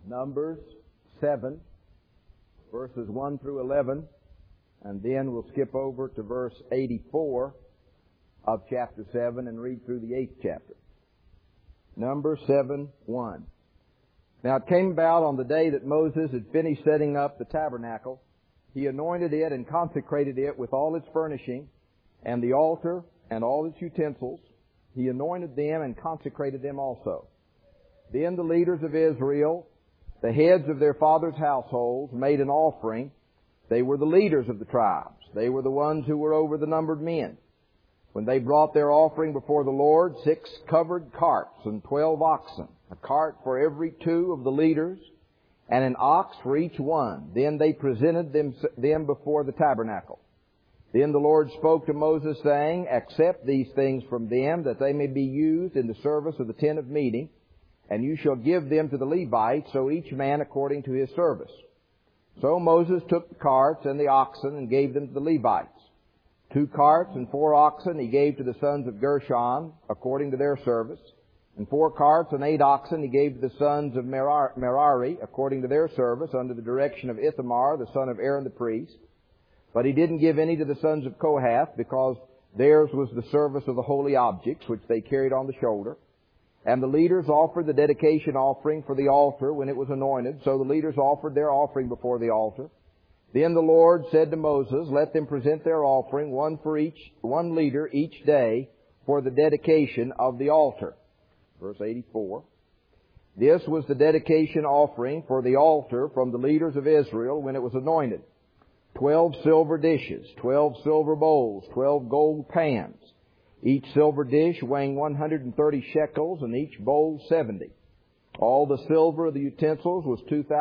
Numbers 7, verses 1 through 11, and then we'll skip over to verse 84 of chapter 7 and read through the 8th chapter. Numbers 7:1. Now it came about on the day that Moses had finished setting up the tabernacle, he anointed it and consecrated it with all its furnishing, and the altar and all its utensils. He anointed them and consecrated them also. Then the leaders of Israel, the heads of their fathers' households, made an offering. They were the leaders of the tribes. They were the ones who were over the numbered men. When they brought their offering before the Lord, 6 covered carts and 12 oxen, a cart for every 2 of the leaders, and an ox for each one. Then they presented them before the tabernacle. Then the Lord spoke to Moses, saying, Accept these things from them, that they may be used in the service of the tent of meeting, and you shall give them to the Levites, so each man according to his service. So Moses took the carts and the oxen and gave them to the Levites. 2 carts and 4 oxen he gave to the sons of Gershon, according to their service. And 4 carts and 8 oxen he gave to the sons of Merari, according to their service, under the direction of Ithamar, the son of Aaron the priest. But he didn't give any to the sons of Kohath, because theirs was the service of the holy objects, which they carried on the shoulder. And the leaders offered the dedication offering for the altar when it was anointed. So the leaders offered their offering before the altar. Then the Lord said to Moses, Let them present their offering, one leader each day, for the dedication of the altar. Verse 84. This was the dedication offering for the altar from the leaders of Israel when it was anointed. 12 silver dishes, 12 silver bowls, 12 gold pans, each silver dish weighing 130 shekels, and each bowl 70. All the silver of the utensils was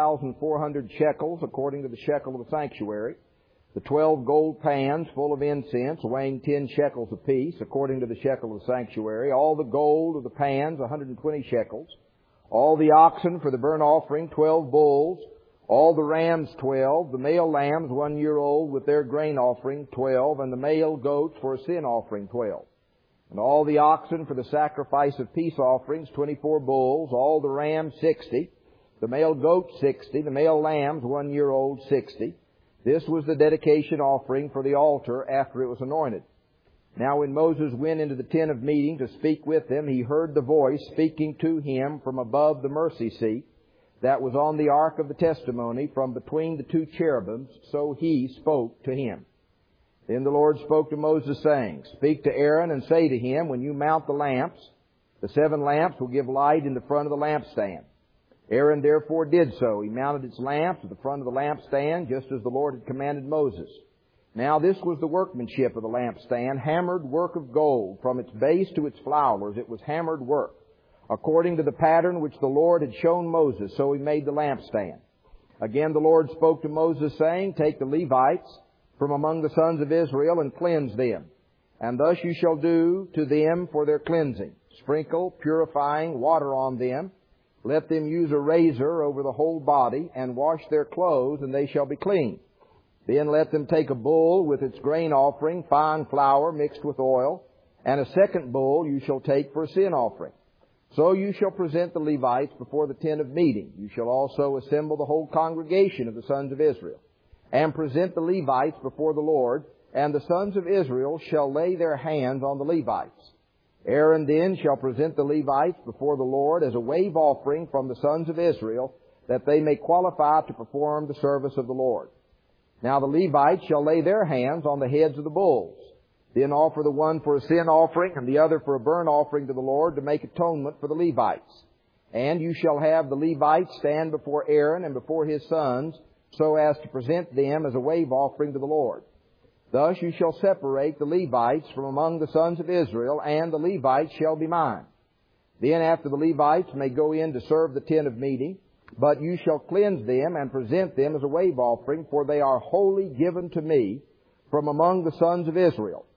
2,400 shekels, according to the shekel of the sanctuary. The 12 gold pans full of incense, weighing 10 shekels apiece, according to the shekel of the sanctuary. All the gold of the pans, 120 shekels. All the oxen for the burnt offering, 12 bulls. All the rams, 12. The male lambs, 1 year old, with their grain offering, 12. And the male goats for a sin offering, 12. And all the oxen for the sacrifice of peace offerings, 24 bulls. All the rams, 60. The male goats, 60. The male lambs, 1 year old, 60. This was the dedication offering for the altar after it was anointed. Now when Moses went into the tent of meeting to speak with them, he heard the voice speaking to him from above the mercy seat that was on the ark of the testimony, from between the 2 cherubims. So he spoke to him. Then the Lord spoke to Moses, saying, Speak to Aaron and say to him, When you mount the lamps, the 7 lamps will give light in the front of the lampstand. Aaron therefore did so. He mounted its lamps at the front of the lampstand, just as the Lord had commanded Moses. Now this was the workmanship of the lampstand, hammered work of gold. From its base to its flowers it was hammered work, according to the pattern which the Lord had shown Moses. So he made the lampstand. Again the Lord spoke to Moses, saying, Take the Levites from among the sons of Israel and cleanse them. And thus you shall do to them for their cleansing. Sprinkle purifying water on them. Let them use a razor over the whole body, and wash their clothes, and they shall be clean. Then let them take a bull with its grain offering, fine flour mixed with oil, and a second bull you shall take for a sin offering. So you shall present the Levites before the tent of meeting. You shall also assemble the whole congregation of the sons of Israel, and present the Levites before the Lord, and the sons of Israel shall lay their hands on the Levites. Aaron then shall present the Levites before the Lord as a wave offering from the sons of Israel, that they may qualify to perform the service of the Lord. Now the Levites shall lay their hands on the heads of the bulls. Then offer the one for a sin offering, and the other for a burnt offering to the Lord, to make atonement for the Levites. And you shall have the Levites stand before Aaron and before his sons, so as to present them as a wave offering to the Lord. Thus you shall separate the Levites from among the sons of Israel, and the Levites shall be mine. Then after the Levites may go in to serve the tent of meeting, but you shall cleanse them and present them as a wave offering, for they are wholly given to me from among the sons of Israel.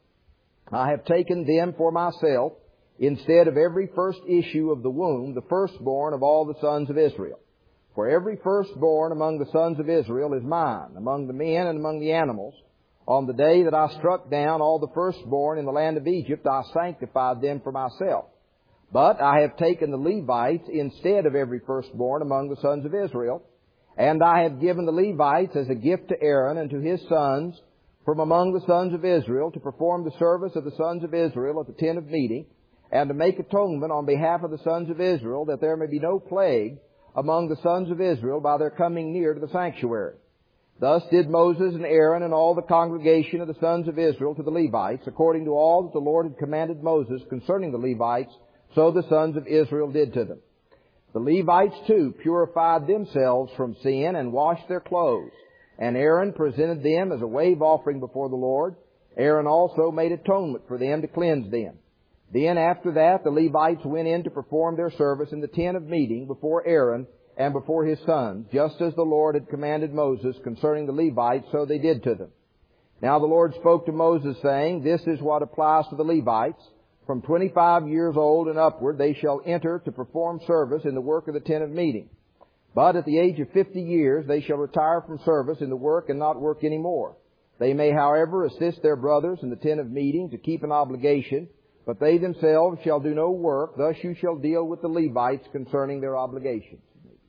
I have taken them for myself, instead of every first issue of the womb, the firstborn of all the sons of Israel. For every firstborn among the sons of Israel is mine, among the men and among the animals. On the day that I struck down all the firstborn in the land of Egypt, I sanctified them for myself. But I have taken the Levites instead of every firstborn among the sons of Israel, and I have given the Levites as a gift to Aaron and to his sons from among the sons of Israel to perform the service of the sons of Israel at the tent of meeting, and to make atonement on behalf of the sons of Israel, that there may be no plague among the sons of Israel by their coming near to the sanctuary. Thus did Moses and Aaron and all the congregation of the sons of Israel to the Levites, according to all that the Lord had commanded Moses concerning the Levites, so the sons of Israel did to them. The Levites too purified themselves from sin and washed their clothes. And Aaron presented them as a wave offering before the Lord. Aaron also made atonement for them to cleanse them. Then after that the Levites went in to perform their service in the tent of meeting before Aaron and before his sons, just as the Lord had commanded Moses concerning the Levites, so they did to them. Now the Lord spoke to Moses, saying, This is what applies to the Levites. From 25 years old and upward they shall enter to perform service in the work of the tent of meeting. But at the age of 50 years they shall retire from service in the work and not work any more. They may, however, assist their brothers in the tent of meeting to keep an obligation, but they themselves shall do no work. Thus you shall deal with the Levites concerning their obligations.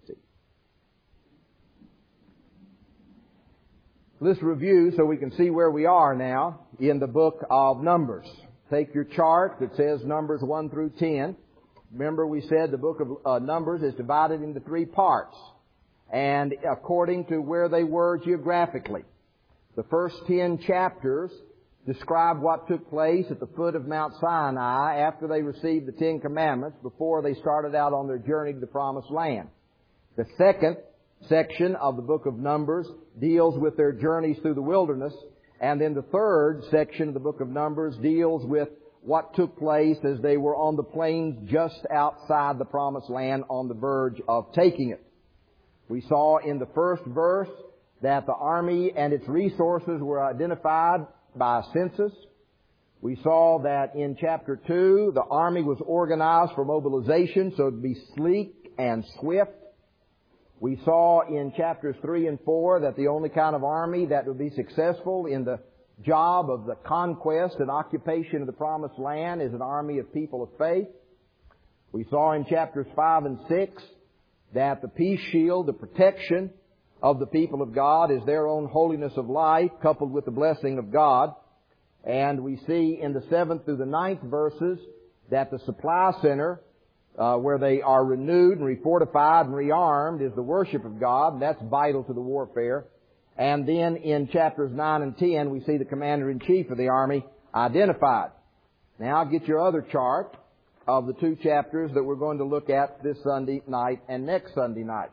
Let's review so we can see where we are now in the book of Numbers. Take your chart that says Numbers 1 through 10. Remember we said the book of Numbers is divided into 3 parts, and according to where they were geographically. The first 10 chapters describe what took place at the foot of Mount Sinai after they received the 10 Commandments, before they started out on their journey to the Promised Land. The second section of the book of Numbers deals with their journeys through the wilderness, and then the third section of the book of Numbers deals with what took place as they were on the plains just outside the Promised Land on the verge of taking it. We saw in the first verse that the army and its resources were identified by census. We saw that in chapter 2, the army was organized for mobilization so it would be sleek and swift. We saw in chapters 3 and 4 that the only kind of army that would be successful in the job of the conquest and occupation of the Promised Land is an army of people of faith. We saw in chapters 5 and 6 that the peace shield, the protection of the people of God, is their own holiness of life coupled with the blessing of God. And we see in the 7th through the 9th verses that the supply center, where they are renewed and refortified and rearmed, is the worship of God, and that's vital to the warfare. And then in chapters 9 and 10, we see the commander-in-chief of the army identified. Now get your other chart of the 2 chapters that we're going to look at this Sunday night and next Sunday night.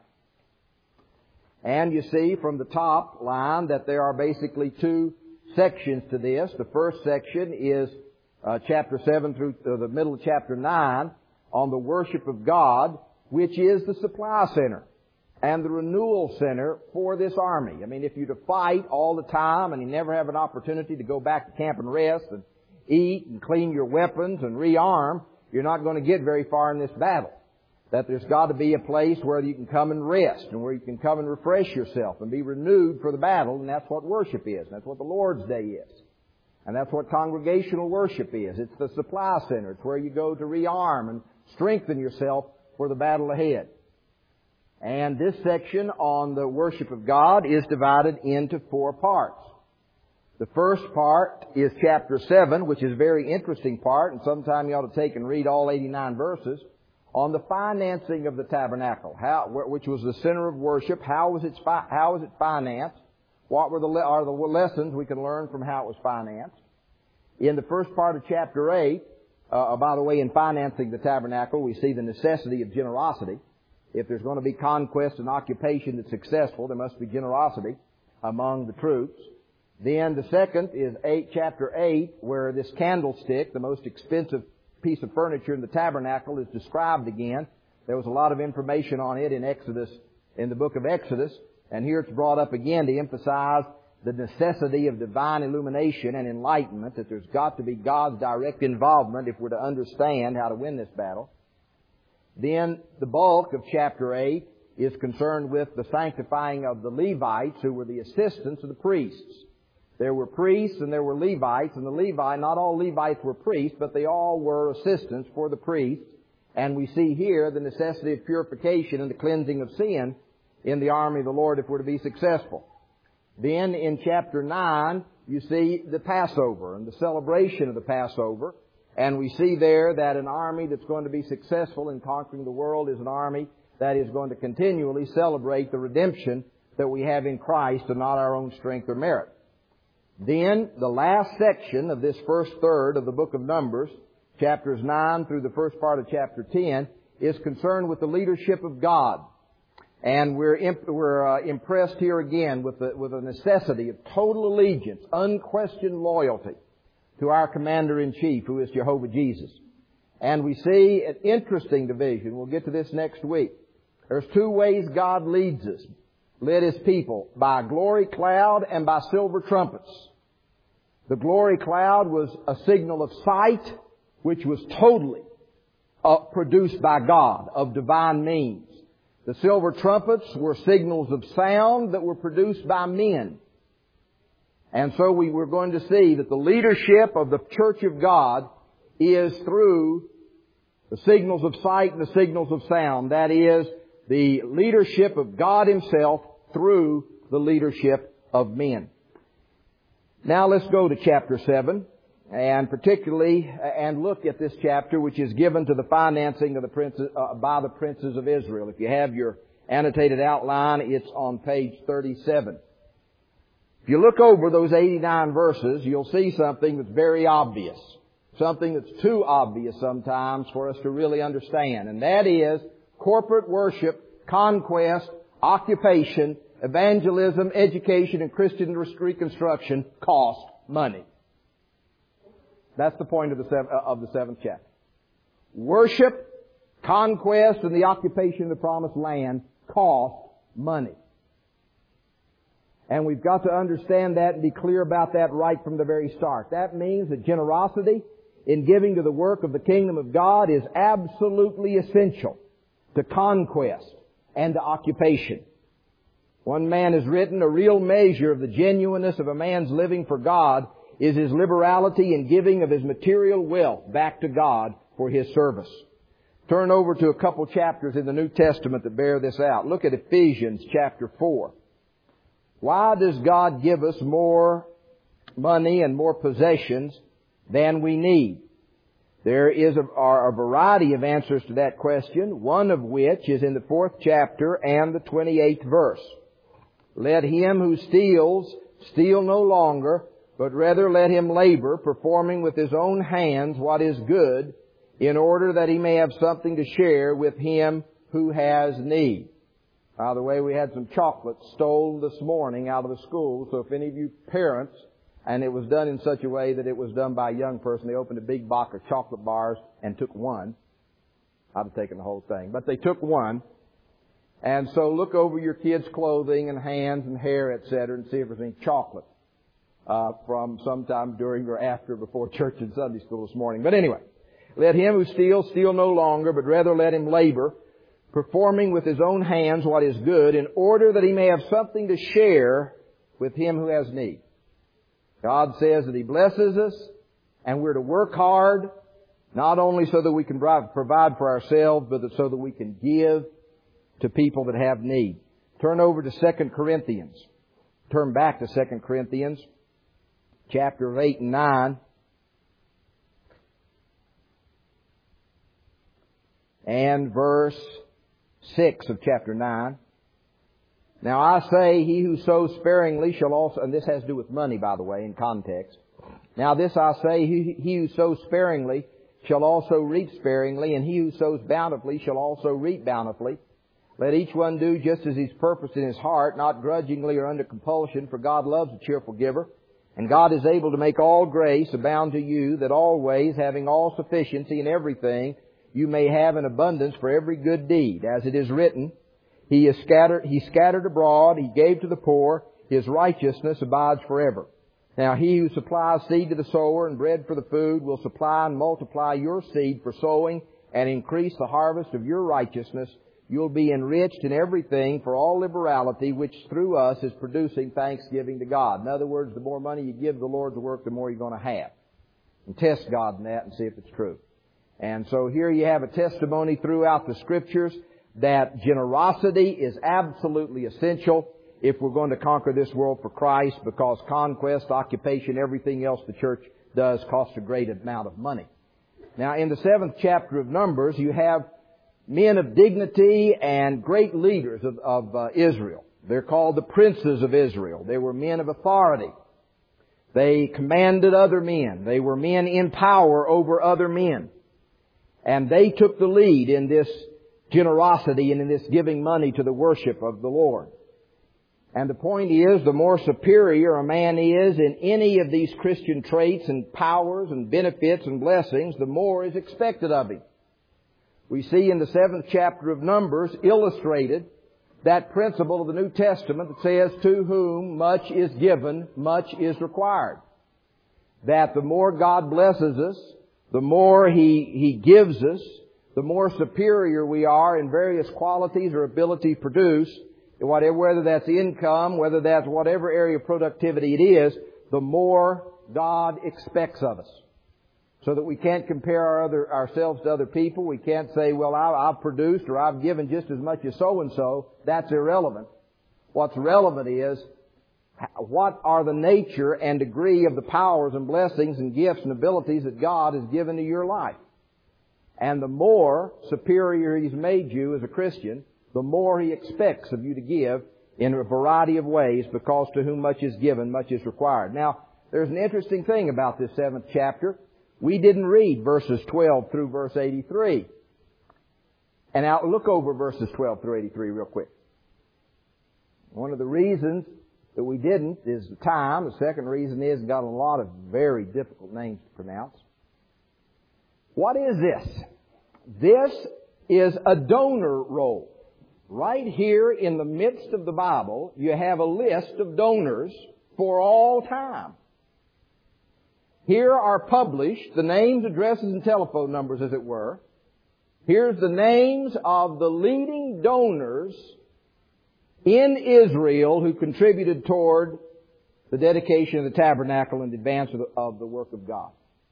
And you see from the top line that there are basically 2 sections to this. The first section is chapter 7 through the middle of chapter 9 on the worship of God, which is the supply center and the renewal center for this army. I mean, if you're to fight all the time and you never have an opportunity to go back to camp and rest and eat and clean your weapons and rearm, you're not going to get very far in this battle. That there's got to be a place where you can come and rest and where you can come and refresh yourself and be renewed for the battle, and that's what worship is. And that's what the Lord's Day is. And that's what congregational worship is. It's the supply center. It's where you go to rearm and strengthen yourself for the battle ahead. And this section on the worship of God is divided into 4 parts. The first part is chapter 7, which is a very interesting part, and sometime you ought to take and read all 89 verses, on the financing of the tabernacle, which was the center of worship. How was it financed? What are the lessons we can learn from how it was financed? In the first part of chapter 8, by the way, in financing the tabernacle, we see the necessity of generosity. If there's going to be conquest and occupation that's successful, there must be generosity among the troops. Then the second is chapter 8, where this candlestick, the most expensive piece of furniture in the tabernacle, is described again. There was a lot of information on it in the book of Exodus, and here it's brought up again to emphasize the necessity of divine illumination and enlightenment, that there's got to be God's direct involvement if we're to understand how to win this battle. Then the bulk of chapter 8 is concerned with the sanctifying of the Levites, who were the assistants of the priests. There were priests and there were Levites, and not all Levites were priests, but they all were assistants for the priests. And we see here the necessity of purification and the cleansing of sin in the army of the Lord if we're to be successful. Then in chapter 9, you see the Passover and the celebration of the Passover. And we see there that an army that's going to be successful in conquering the world is an army that is going to continually celebrate the redemption that we have in Christ and not our own strength or merit. Then the last section of this first third of the book of Numbers, chapters 9 through the first part of chapter 10, is concerned with the leadership of God. And we're impressed here again with the necessity of total allegiance, unquestioned loyalty to our Commander-in-Chief, who is Jehovah Jesus. And we see an interesting division. We'll get to this next week. There's two ways God leads us, led His people, by a glory cloud and by silver trumpets. The glory cloud was a signal of sight, which was totally produced by God, of divine means. The silver trumpets were signals of sound that were produced by men. And so we were going to see that the leadership of the Church of God is through the signals of sight and the signals of sound. That is, the leadership of God Himself through the leadership of men. Now let's go to chapter 7, and particularly, and look at this chapter which is given to the financing of the princes, by the princes of Israel. If you have your annotated outline, it's on page 37. If you look over those 89 verses, you'll see something that's very obvious. Something that's too obvious sometimes for us to really understand. And that is corporate worship, conquest, occupation, evangelism, education, and Christian reconstruction cost money. That's the point of the seventh chapter. Worship, conquest, and the occupation of the promised land cost money. And we've got to understand that and be clear about that right from the very start. That means that generosity in giving to the work of the kingdom of God is absolutely essential to conquest and to occupation. One man has written, a real measure of the genuineness of a man's living for God is his liberality in giving of his material wealth back to God for His service. Turn over to a couple chapters in the New Testament that bear this out. Look at Ephesians chapter 4. Why does God give us more money and more possessions than we need? There is a variety of answers to that question, one of which is in the 4th chapter and the 28th verse. Let him who steals steal no longer, but rather let him labor, performing with his own hands what is good, in order that he may have something to share with him who has need. By the way, we had some chocolate stolen this morning out of the school, so if any of you parents, and it was done in such a way that it was done by a young person, they opened a big box of chocolate bars and took one. I'd have taken the whole thing, but they took one. And so look over your kids' clothing and hands and hair, etc., and see if there's any chocolate from sometime during or after before church and Sunday school this morning. But anyway, let him who steals steal no longer, but rather let him labor, performing with his own hands what is good, in order that he may have something to share with him who has need. God says that He blesses us, and we're to work hard, not only so that we can provide for ourselves, but so that we can give to people that have need. Turn over to 2 Corinthians. Turn back to 2 Corinthians, chapter 8 and 9. And verse 6 of chapter 9. Now I say, he who sows sparingly shall also, and this has to do with money, by the way, in context. Now this I say, he who sows sparingly shall also reap sparingly, and he who sows bountifully shall also reap bountifully. Let each one do just as he's purposed in his heart, not grudgingly or under compulsion, for God loves a cheerful giver. And God is able to make all grace abound to you, that always, having all sufficiency in everything, you may have an abundance for every good deed. As it is written, He scattered abroad, He gave to the poor, His righteousness abides forever. Now He who supplies seed to the sower and bread for the food will supply and multiply your seed for sowing and increase the harvest of your righteousness. You'll be enriched in everything for all liberality, which through us is producing thanksgiving to God. In other words, the more money you give the Lord's work, the more you're going to have. And test God in that and see if it's true. And so here you have a testimony throughout the Scriptures that generosity is absolutely essential if we're going to conquer this world for Christ, because conquest, occupation, everything else the church does costs a great amount of money. Now, in the 7th chapter of Numbers, you have men of dignity and great leaders of Israel. They're called the princes of Israel. They were men of authority. They commanded other men. They were men in power over other men. And they took the lead in this generosity and in this giving money to the worship of the Lord. And the point is, the more superior a man is in any of these Christian traits and powers and benefits and blessings, the more is expected of him. We see in the 7th chapter of Numbers illustrated that principle of the New Testament that says, to whom much is given, much is required. That the more God blesses us, the more He gives us, the more superior we are in various qualities or ability produced, whether that's income, whether that's whatever area of productivity it is, the more God expects of us. So that we can't compare ourselves to other people. We can't say, well, I've produced or I've given just as much as so-and-so. That's irrelevant. What's relevant is, what are the nature and degree of the powers and blessings and gifts and abilities that God has given to your life. And the more superior He's made you as a Christian, the more He expects of you to give in a variety of ways, because to whom much is given, much is required. Now, there's an interesting thing about this 7th chapter. We didn't read verses 12 through verse 83. And now look over verses 12 through 83 real quick. One of the reasons that we didn't is the time. The second reason is it's got a lot of very difficult names to pronounce. What is this? This is a donor roll. Right here in the midst of the Bible, you have a list of donors for all time. Here are published the names, addresses, and telephone numbers, as it were. Here's the names of the leading donors in Israel who contributed toward the dedication of the tabernacle and the advance of the work of God.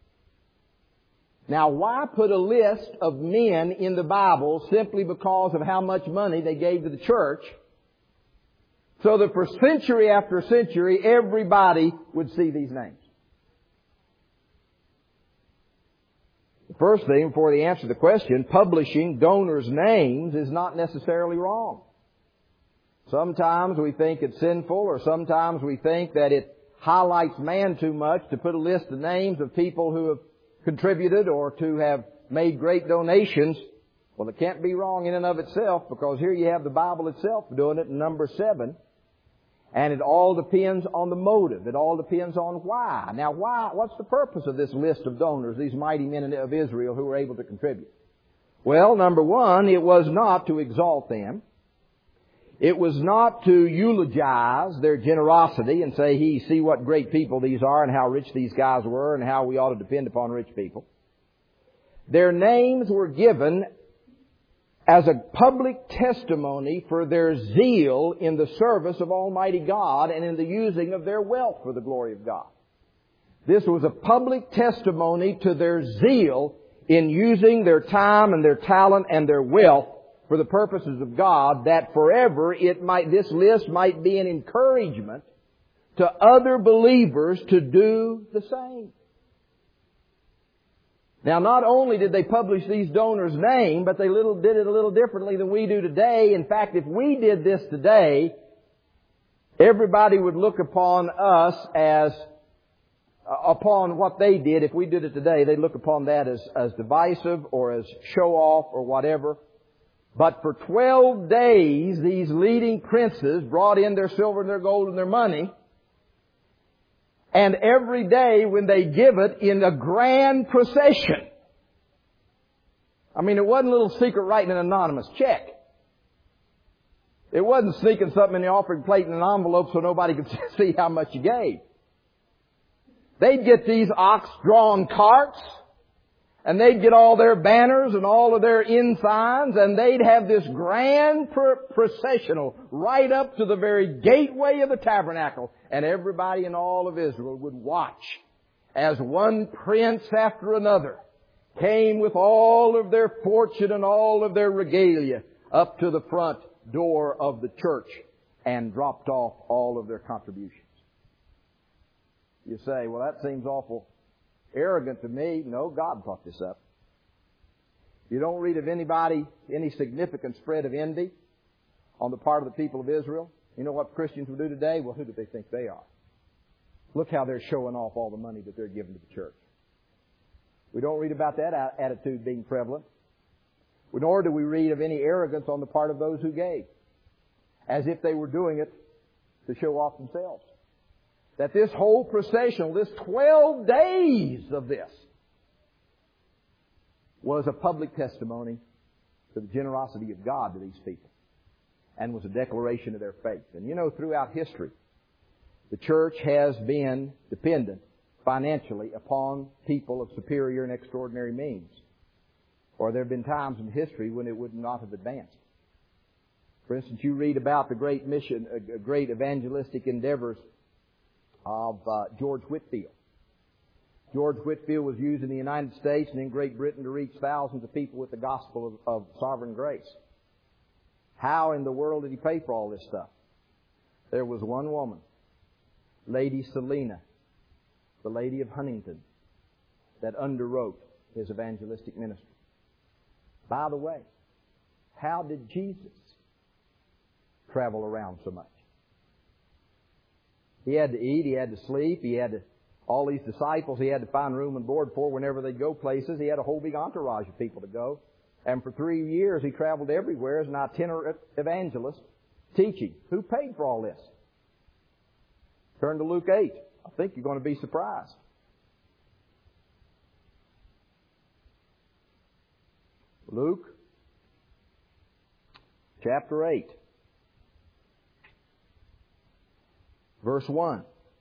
Now, why put a list of men in the Bible simply because of how much money they gave to the church, so that for century after century everybody would see these names? The first thing, before they answer the question, publishing donors' names is not necessarily wrong. Sometimes we think it's sinful, or sometimes we think that it highlights man too much to put a list of names of people who have contributed or to have made great donations. Well, it can't be wrong in and of itself, because here you have the Bible itself doing it in number 7. And it all depends on the motive. It all depends on why. Now, why? What's the purpose of this list of donors, these mighty men of Israel who were able to contribute? Well, number one, it was not to exalt them. It was not to eulogize their generosity and say, see what great people these are and how rich these guys were and how we ought to depend upon rich people. Their names were given as a public testimony for their zeal in the service of Almighty God and in the using of their wealth for the glory of God. This was a public testimony to their zeal in using their time and their talent and their wealth for the purposes of God, that forever this list might be an encouragement to other believers to do the same. Now, not only did they publish these donors' name, but they did it a little differently than we do today. In fact, if we did this today, everybody would look upon us as, upon what they did. If we did it today, they'd look upon that as divisive or as show-off or whatever. But for 12 days, these leading princes brought in their silver and their gold and their money. And every day when they give it in a grand procession. I mean, it wasn't a little secret writing an anonymous check. It wasn't sneaking something in the offering plate in an envelope so nobody could see how much you gave. They'd get these ox-drawn carts, and they'd get all their banners and all of their ensigns, and they'd have this grand processional right up to the very gateway of the tabernacle. And everybody in all of Israel would watch as one prince after another came with all of their fortune and all of their regalia up to the front door of the church and dropped off all of their contributions. You say, well, that seems awful arrogant to me. No, God brought this up. You don't read of any significant spread of envy on the part of the people of Israel. You know what Christians will do today? Well, who do they think they are? Look how they're showing off all the money that they're giving to the church. We don't read about that attitude being prevalent. Nor do we read of any arrogance on the part of those who gave, as if they were doing it to show off themselves. That this whole procession, this 12 days of this, was a public testimony to the generosity of God to these people, and was a declaration of their faith. And you know, throughout history, the church has been dependent financially upon people of superior and extraordinary means. Or there have been times in history when it would not have advanced. For instance, you read about the great great evangelistic endeavors of George Whitefield. George Whitefield was used in the United States and in Great Britain to reach thousands of people with the gospel of sovereign grace. How in the world did he pay for all this stuff? There was one woman, Lady Selina, the Lady of Huntington, that underwrote his evangelistic ministry. By the way, how did Jesus travel around so much? He had to eat, he had to sleep, all these disciples he had to find room and board for whenever they'd go places. He had a whole big entourage of people to go. And for 3 years he traveled everywhere as an itinerant evangelist teaching. Who paid for all this? Turn to Luke 8. I think you're going to be surprised. Luke chapter 8, verse 1.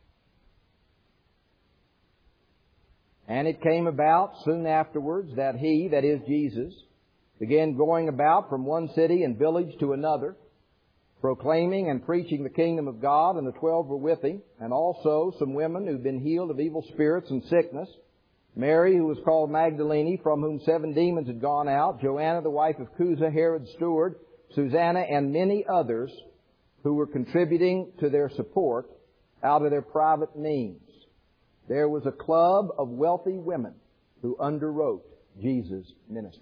And it came about soon afterwards that he, that is Jesus, began going about from one city and village to another, proclaiming and preaching the kingdom of God, and the 12 were with him, and also some women who'd been healed of evil spirits and sickness, Mary, who was called Magdalene, from whom 7 demons had gone out, Joanna, the wife of Chuza, Herod's steward, Susanna, and many others who were contributing to their support out of their private means. There was a club of wealthy women who underwrote Jesus' ministry.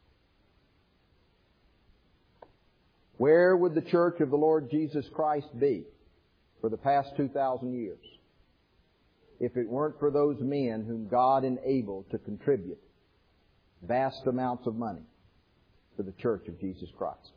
Where would the church of the Lord Jesus Christ be for the past 2,000 years if it weren't for those men whom God enabled to contribute vast amounts of money to the church of Jesus Christ?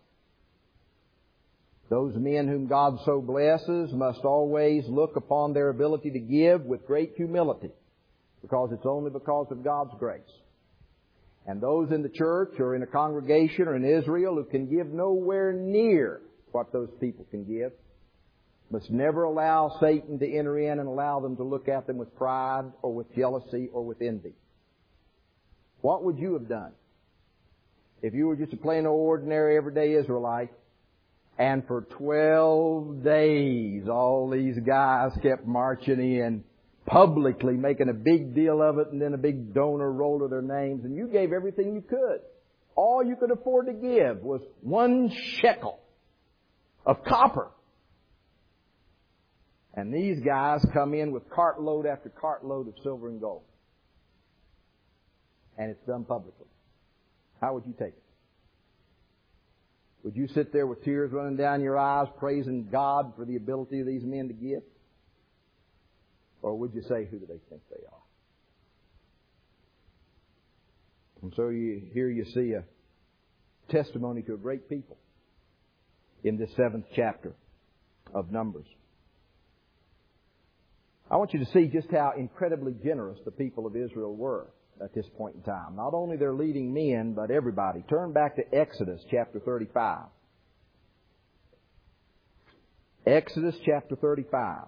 Those men whom God so blesses must always look upon their ability to give with great humility, because it's only because of God's grace. And those in the church or in a congregation or in Israel who can give nowhere near what those people can give must never allow Satan to enter in and allow them to look at them with pride or with jealousy or with envy. What would you have done if you were just a plain old ordinary everyday Israelite, and for 12 days all these guys kept marching in, publicly making a big deal of it, and then a big donor roll of their names, and you gave everything you could? All you could afford to give was 1 shekel of copper. And these guys come in with cartload after cartload of silver and gold. And it's done publicly. How would you take it? Would you sit there with tears running down your eyes, praising God for the ability of these men to give? Or would you say, who do they think they are? And so here you see a testimony to a great people in this 7th chapter of Numbers. I want you to see just how incredibly generous the people of Israel were at this point in time. Not only their leading men, but everybody. Turn back to Exodus chapter 35. Exodus chapter 35.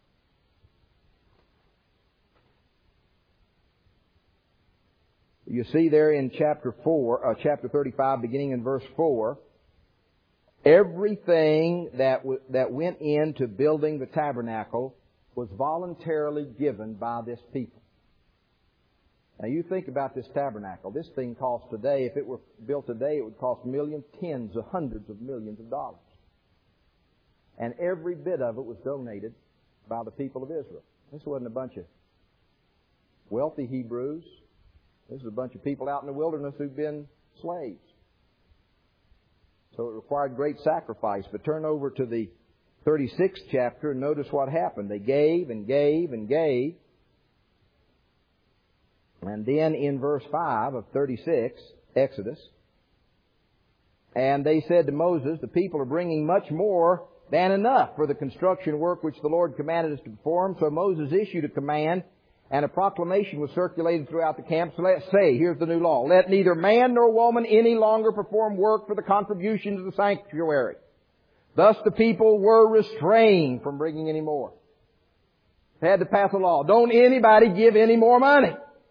You see there in chapter 35, beginning in verse 4, everything that went into building the tabernacle was voluntarily given by this people. Now you think about this tabernacle. This thing costs today, if it were built today, it would cost millions, tens of hundreds of millions of dollars. And every bit of it was donated by the people of Israel. This wasn't a bunch of wealthy Hebrews. This is a bunch of people out in the wilderness who've been slaves. So it required great sacrifice. But turn over to the 36th chapter and notice what happened. They gave and gave and gave. And then in verse 5 of 36, Exodus, and they said to Moses, the people are bringing much more than enough for the construction work which the Lord commanded us to perform. So Moses issued a command, and a proclamation was circulated throughout the camp. So let's say, here's the new law. Let neither man nor woman any longer perform work for the contribution to the sanctuary. Thus the people were restrained from bringing any more. They had to pass a law. Don't anybody give any more money.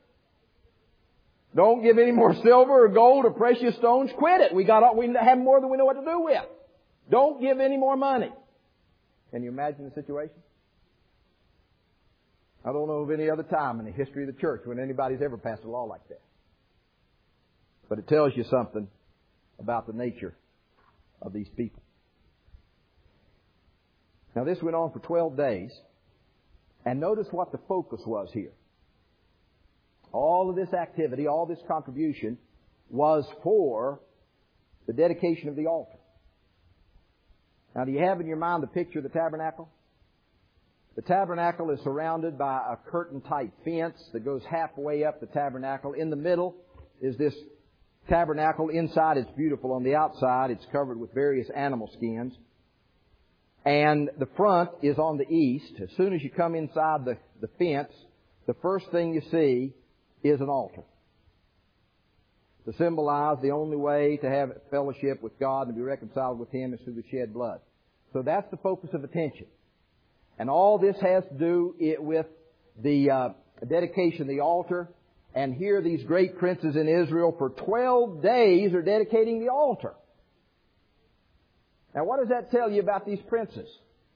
Don't give any more silver or gold or precious stones. Quit it. We have more than we know what to do with. Don't give any more money. Can you imagine the situation? I don't know of any other time in the history of the church when anybody's ever passed a law like that. But it tells you something about the nature of these people. Now this went on for 12 days. And notice what the focus was here. All of this activity, all this contribution was for the dedication of the altar. Now, do you have in your mind the picture of the tabernacle? The tabernacle is surrounded by a curtain-type fence that goes halfway up the tabernacle. In the middle is this tabernacle. Inside it's beautiful. On the outside it's covered with various animal skins. And the front is on the east. As soon as you come inside the fence, the first thing you see is an altar. To symbolize the only way to have fellowship with God and be reconciled with Him is through the shed blood. So that's the focus of attention. And all this has to do with the dedication of the altar. And here these great princes in Israel for 12 days are dedicating the altar. Now what does that tell you about these princes?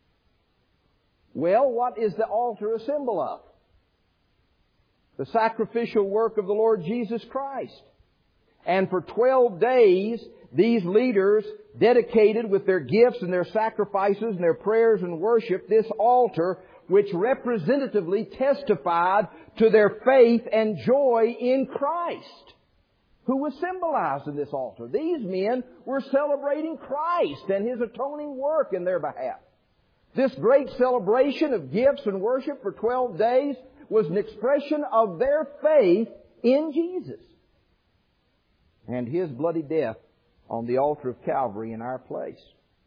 Well, what is the altar a symbol of? The sacrificial work of the Lord Jesus Christ. And for 12 days, these leaders dedicated with their gifts and their sacrifices and their prayers and worship this altar, which representatively testified to their faith and joy in Christ, who was symbolized in this altar. These men were celebrating Christ and His atoning work in their behalf. This great celebration of gifts and worship for 12 days was an expression of their faith in Jesus and His bloody death on the altar of Calvary in our place.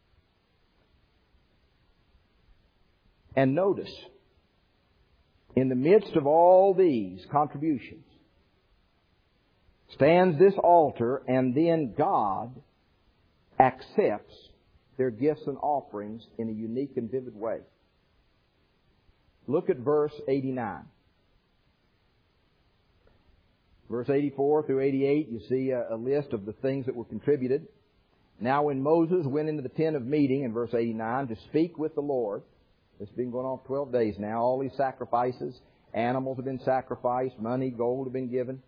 And notice, in the midst of all these contributions, stands this altar, and then God accepts their gifts and offerings in a unique and vivid way. Look at verse 89. Verse 84 through 88, you see a list of the things that were contributed. Now when Moses went into the tent of meeting, in verse 89, to speak with the Lord, this has been going on for 12 days now, all these sacrifices, animals have been sacrificed, money, gold have been given.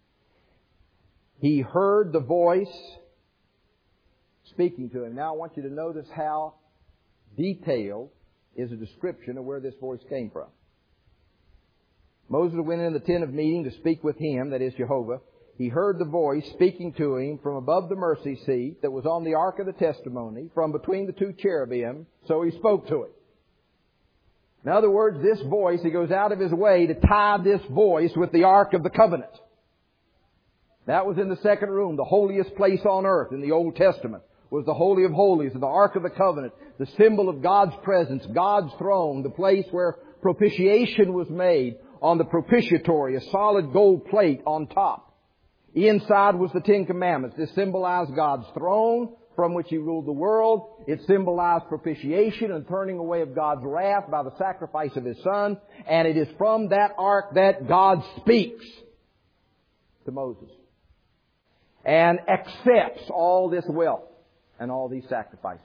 He heard the voice speaking to him. Now I want you to notice how detailed is a description of where this voice came from. Moses went into the tent of meeting to speak with Him, that is Jehovah. He heard the voice speaking to him from above the mercy seat that was on the ark of the testimony, from between the two cherubim, so He spoke to him. In other words, this voice, He goes out of His way to tie this voice with the ark of the covenant. That was in the second room, the holiest place on earth in the Old Testament. Was the Holy of Holies, the Ark of the Covenant, the symbol of God's presence, God's throne, the place where propitiation was made on the propitiatory, a solid gold plate on top. Inside was the Ten Commandments. This symbolized God's throne from which He ruled the world. It symbolized propitiation and turning away of God's wrath by the sacrifice of His Son. And it is from that ark that God speaks to Moses and accepts all this wealth and all these sacrifices.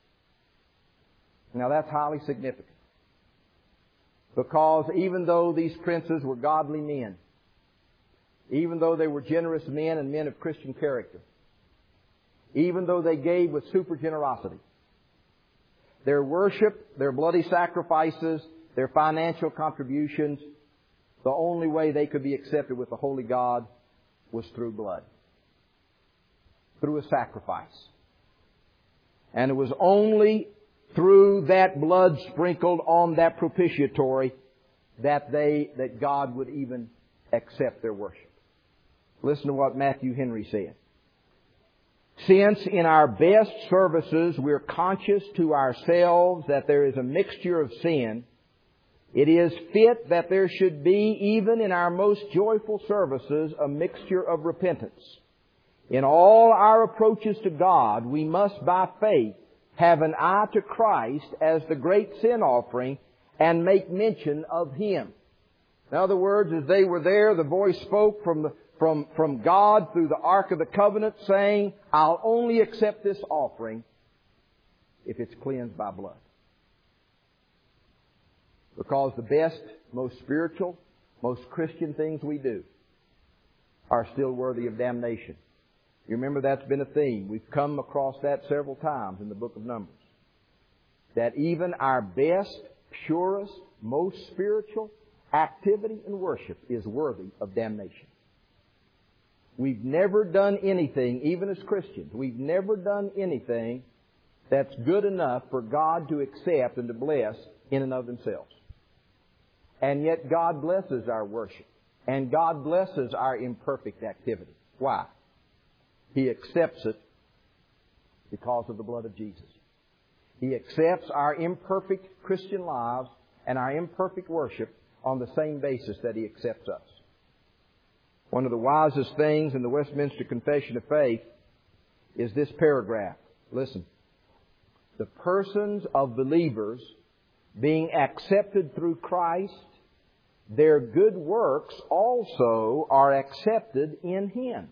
Now that's highly significant. Because even though these princes were godly men, even though they were generous men and men of Christian character, even though they gave with super generosity, their worship, their bloody sacrifices, their financial contributions, the only way they could be accepted with the Holy God was through blood, through a sacrifice. And it was only through that blood sprinkled on that propitiatory that God would even accept their worship. Listen to what Matthew Henry said. Since in our best services we're conscious to ourselves that there is a mixture of sin, it is fit that there should be, even in our most joyful services, a mixture of repentance. In all our approaches to God, we must by faith have an eye to Christ as the great sin offering and make mention of Him. In other words, as they were there, the voice spoke from God through the Ark of the Covenant saying, I'll only accept this offering if it's cleansed by blood. Because the best, most spiritual, most Christian things we do are still worthy of damnation. You remember that's been a theme. We've come across that several times in the book of Numbers. That even our best, purest, most spiritual activity and worship is worthy of damnation. We've never done anything, even as Christians, we've never done anything that's good enough for God to accept and to bless in and of themselves. And yet God blesses our worship. And God blesses our imperfect activity. Why? He accepts it because of the blood of Jesus. He accepts our imperfect Christian lives and our imperfect worship on the same basis that He accepts us. One of the wisest things in the Westminster Confession of Faith is this paragraph. Listen. The persons of believers being accepted through Christ, their good works also are accepted in Him.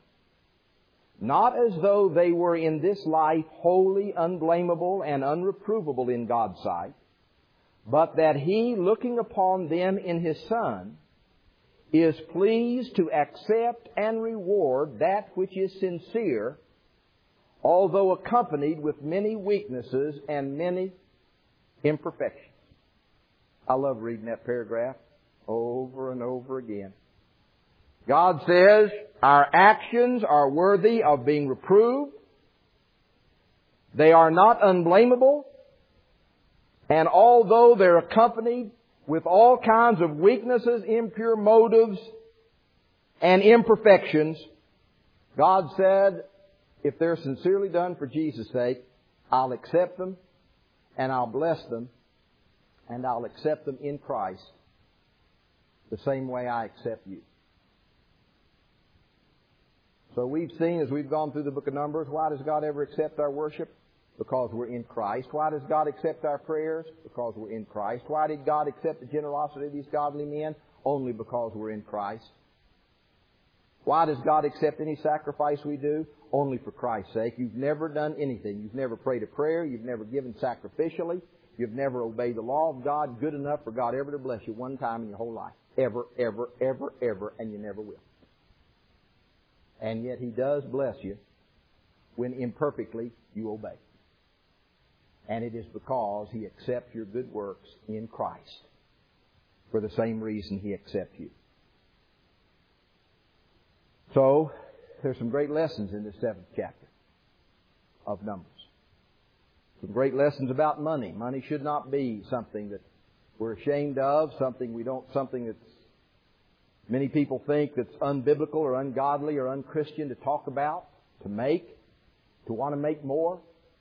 Not as though they were in this life wholly unblameable and unreprovable in God's sight, but that He, looking upon them in His Son, is pleased to accept and reward that which is sincere, although accompanied with many weaknesses and many imperfections. I love reading that paragraph over and over again. God says our actions are worthy of being reproved. They are not unblameable. And although they're accompanied with all kinds of weaknesses, impure motives, and imperfections, God said, if they're sincerely done for Jesus' sake, I'll accept them, and I'll bless them, and I'll accept them in Christ the same way I accept you. So we've seen, as we've gone through the book of Numbers, why does God ever accept our worship? Because we're in Christ. Why does God accept our prayers? Because we're in Christ. Why did God accept the generosity of these godly men? Only because we're in Christ. Why does God accept any sacrifice we do? Only for Christ's sake. You've never done anything. You've never prayed a prayer. You've never given sacrificially. You've never obeyed the law of God good enough for God ever to bless you one time in your whole life. Ever, ever, ever, ever, and you never will. And yet He does bless you when imperfectly you obey. And it is because He accepts your good works in Christ for the same reason He accepts you. So, there's some great lessons in this 7th chapter of Numbers. Some great lessons about money. Money should not be something that we're ashamed of, something that's many people think that's unbiblical or ungodly or unchristian to talk about, to want to make more.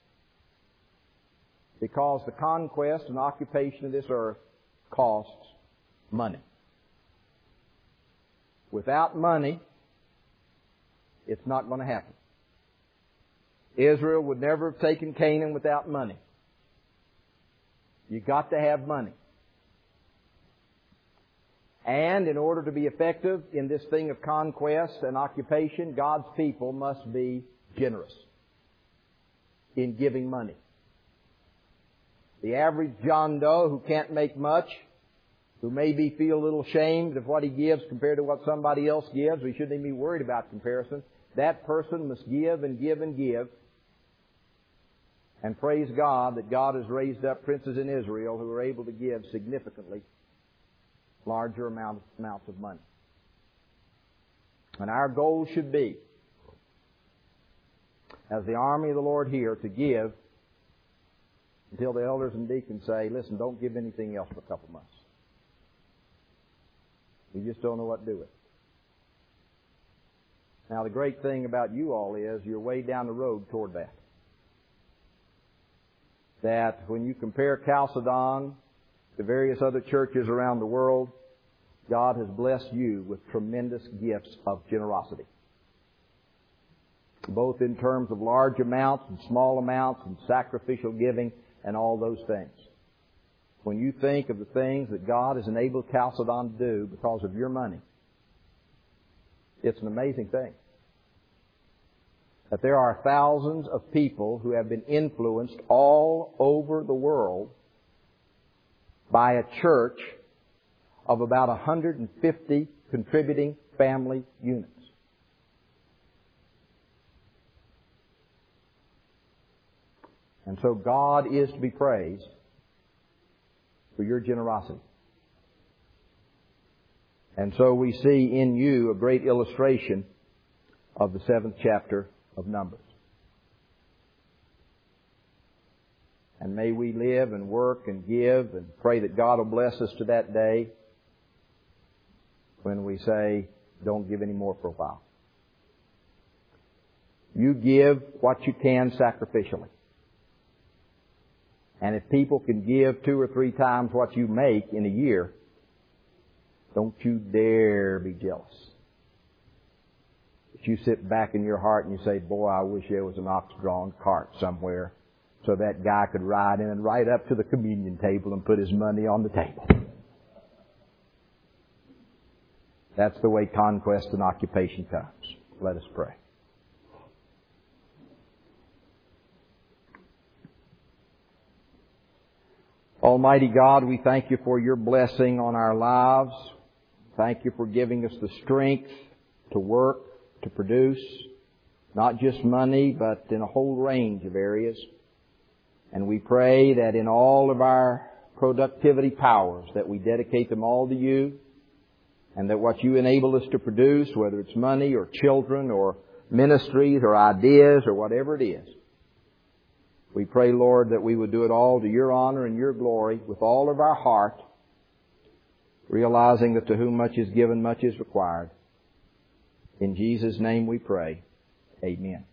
Because the conquest and occupation of this earth costs money. Without money, it's not going to happen. Israel would never have taken Canaan without money. You've got to have money. And in order to be effective in this thing of conquest and occupation, God's people must be generous in giving money. The average John Doe who can't make much who maybe feel a little ashamed of what he gives compared to what somebody else gives. We shouldn't even be worried about comparison. That person must give and give and give. And praise God that God has raised up princes in Israel who are able to give significantly larger amounts of money. And our goal should be, as the army of the Lord here, to give until the elders and deacons say, listen, don't give anything else for a couple months. We just don't know what to do with it. Now, the great thing about you all is you're way down the road toward that. That when you compare Chalcedon to various other churches around the world, God has blessed you with tremendous gifts of generosity. Both in terms of large amounts and small amounts and sacrificial giving and all those things. When you think of the things that God has enabled Chalcedon to do because of your money, it's an amazing thing. That there are thousands of people who have been influenced all over the world by a church of about 150 contributing family units. And so God is to be praised for your generosity. And so we see in you a great illustration of the 7th chapter of Numbers. And may we live and work and give and pray that God will bless us to that day when we say, don't give any more for a while. You give what you can sacrificially. And if people can give 2 or 3 times what you make in a year, don't you dare be jealous. But you sit back in your heart and you say, boy, I wish there was an ox-drawn cart somewhere so that guy could ride in and ride up to the communion table and put his money on the table. That's the way conquest and occupation comes. Let us pray. Almighty God, we thank you for your blessing on our lives. Thank you for giving us the strength to work, to produce, not just money, but in a whole range of areas. And we pray that in all of our productivity powers, that we dedicate them all to you, and that what you enable us to produce, whether it's money or children or ministries or ideas or whatever it is, we pray, Lord, that we would do it all to your honor and your glory with all of our heart, realizing that to whom much is given, much is required. In Jesus' name we pray. Amen.